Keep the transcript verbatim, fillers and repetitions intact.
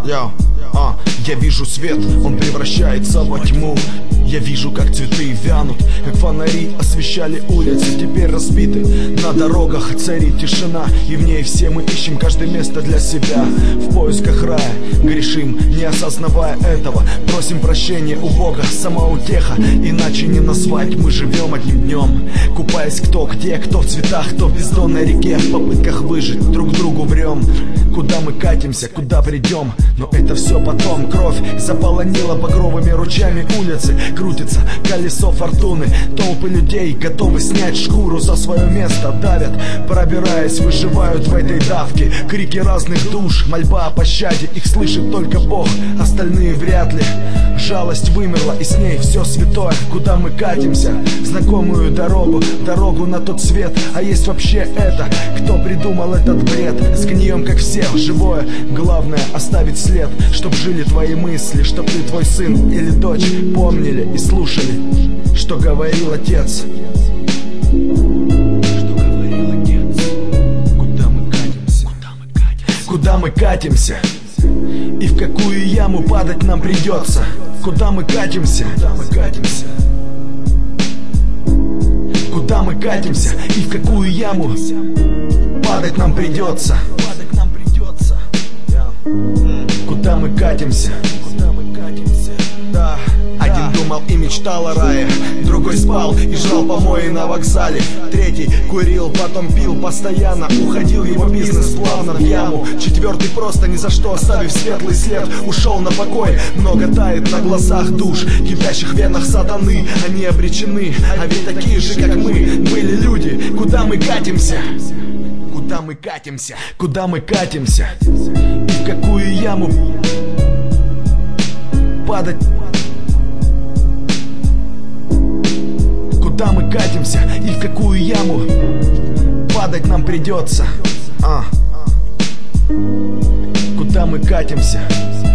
Я, а, я вижу свет, он превращается во тьму. Я вижу, как цветы вянут, как фонари освещали улицы, теперь разбиты. На дорогах царит тишина, и в ней все мы ищем каждое место для себя. В поисках рая грешим, не осознавая этого. Просим прощения у Бога, самоутеха, иначе не назвать. Мы живем одним днем, купаясь кто где, кто в цветах, кто в бездонной реке. В попытках выжить друг другу врем. Куда мы катимся, куда придем, но это все потом. Кровь заполонила багровыми ручьями улицы. Крутится колесо фортуны. Толпы людей готовы снять шкуру за свое место. Давят, пробираясь, выживают в этой давке. Крики разных душ, мольба о пощаде. Их слышит только Бог, остальные вряд ли. Жалость вымерла, и с ней все святое. Куда мы катимся? Знакомую дорогу, дорогу на тот свет. А есть вообще это? Кто придумал этот бред? Сгнием, как все, живое. Главное оставить след, чтоб жили твои мысли, чтоб ты, твой сын или дочь помнили и слушали, что говорил отец. Что говорил отец. Куда мы катимся? Куда мы катимся? Куда мы катимся? И в какую яму падать нам придется? Куда мы катимся? Куда мы катимся? Куда мы катимся? И в какую яму падать нам придется? Куда мы катимся? Куда мы катимся? Да. Один думал и мечтал о рае, другой спал и жрал помои на вокзале, третий курил, потом пил постоянно, уходил его бизнес плавно в яму. Четвертый просто ни за что, оставив светлый след, ушел на покой. Много тает на глазах душ, кипящих венах сатаны. Они обречены, а ведь такие же, как мы, были люди. Куда мы катимся? Куда мы катимся? Куда мы катимся? И в какую яму падать? Куда мы катимся? И в какую яму падать нам придется? А. Куда мы катимся?